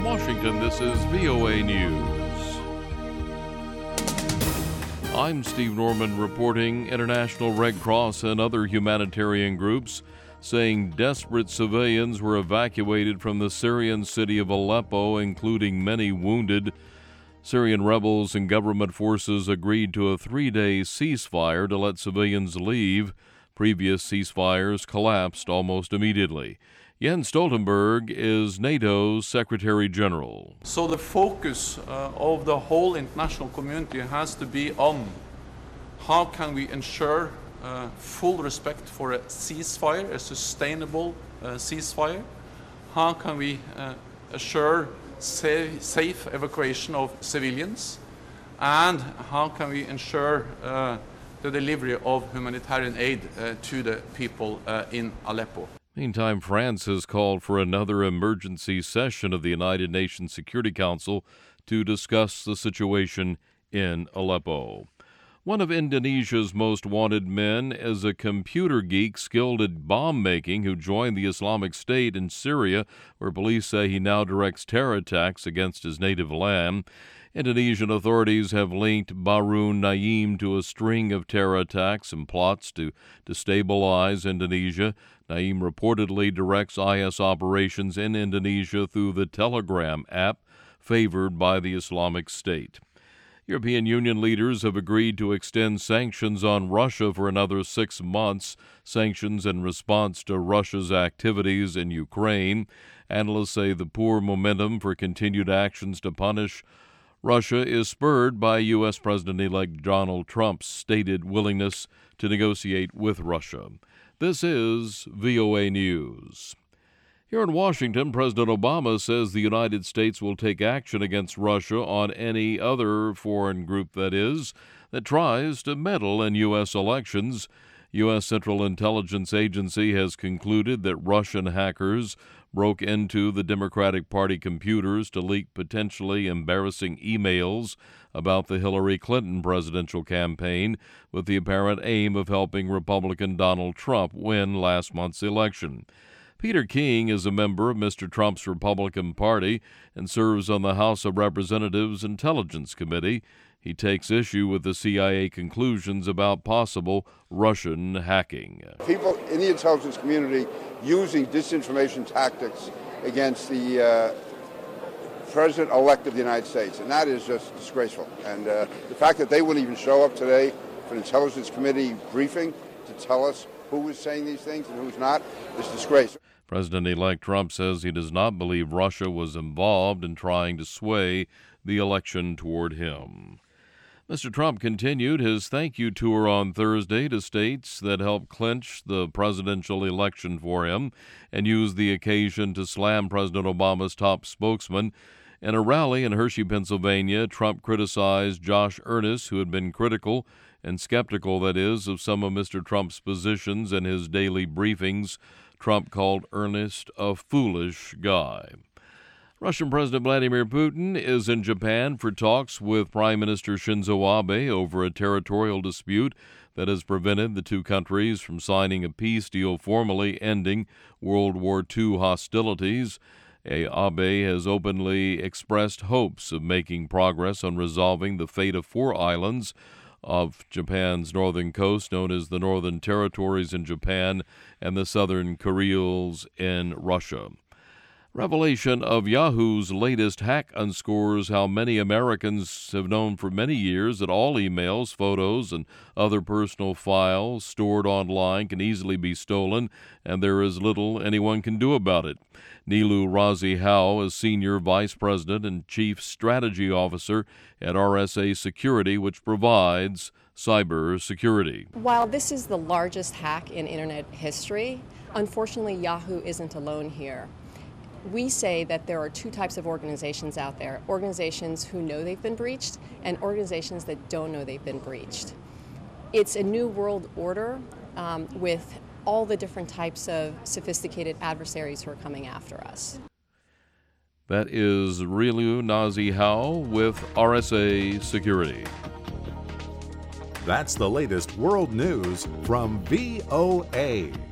Washington, this is VOA News. I'm Steve Norman reporting. International Red Cross and other humanitarian groups saying desperate civilians were evacuated from the Syrian city of Aleppo, including many wounded. Syrian rebels and government forces agreed to a 3-day ceasefire to let civilians leave. Previous ceasefires collapsed almost immediately. Jens Stoltenberg is NATO's Secretary General. So the focus of the whole international community has to be on how can we ensure full respect for a ceasefire, a sustainable ceasefire. How can we assure safe evacuation of civilians, and how can we ensure the delivery of humanitarian aid to the people in Aleppo. Meantime, France has called for another emergency session of the United Nations Security Council to discuss the situation in Aleppo. One of Indonesia's most wanted men is a computer geek skilled at bomb making who joined the Islamic State in Syria, where police say he now directs terror attacks against his native land. Indonesian authorities have linked Bahru Naim to a string of terror attacks and plots to destabilize Indonesia. Naim reportedly directs IS operations in Indonesia through the Telegram app, favored by the Islamic State. European Union leaders have agreed to extend sanctions on Russia for another 6 months, sanctions in response to Russia's activities in Ukraine. Analysts say the poor momentum for continued actions to punish Russia is spurred by U.S. President-elect Donald Trump's stated willingness to negotiate with Russia. This is VOA News. Here in Washington, President Obama says the United States will take action against Russia on any other foreign group, that tries to meddle in U.S. elections. U.S. Central Intelligence Agency has concluded that Russian hackers broke into the Democratic Party computers to leak potentially embarrassing emails about the Hillary Clinton presidential campaign, with the apparent aim of helping Republican Donald Trump win last month's election. Peter King is a member of Mr. Trump's Republican Party and serves on the House of Representatives Intelligence Committee. He takes issue with the CIA conclusions about possible Russian hacking. People in the intelligence community using disinformation tactics against the President-elect of the United States, and that is just disgraceful. And the fact that they wouldn't even show up today for an Intelligence Committee briefing to tell us who is saying these things and who's not is disgrace. President-elect Trump says he does not believe Russia was involved in trying to sway the election toward him. Mr. Trump continued his thank you tour on Thursday to states that helped clinch the presidential election for him and used the occasion to slam President Obama's top spokesman. In a rally in Hershey, Pennsylvania, Trump criticized Josh Earnest, who had been critical and skeptical, of some of Mr. Trump's positions in his daily briefings. Trump called Earnest a foolish guy. Russian President Vladimir Putin is in Japan for talks with Prime Minister Shinzo Abe over a territorial dispute that has prevented the two countries from signing a peace deal formally ending World War II hostilities. Abe has openly expressed hopes of making progress on resolving the fate of 4 islands of Japan's northern coast, known as the Northern Territories in Japan and the Southern Kurils in Russia. Revelation of Yahoo's latest hack unscores how many Americans have known for many years that all emails, photos, and other personal files stored online can easily be stolen, and there is little anyone can do about it. Nilu Razi Howe is Senior Vice President and Chief Strategy Officer at RSA Security, which provides cyber security. While this is the largest hack in Internet history, unfortunately Yahoo isn't alone here. We say that there are 2 types of organizations out there: organizations who know they've been breached and organizations that don't know they've been breached. It's a new world order with all the different types of sophisticated adversaries who are coming after us. That is Nilu Razi Howe with RSA Security. That's the latest world news from VOA.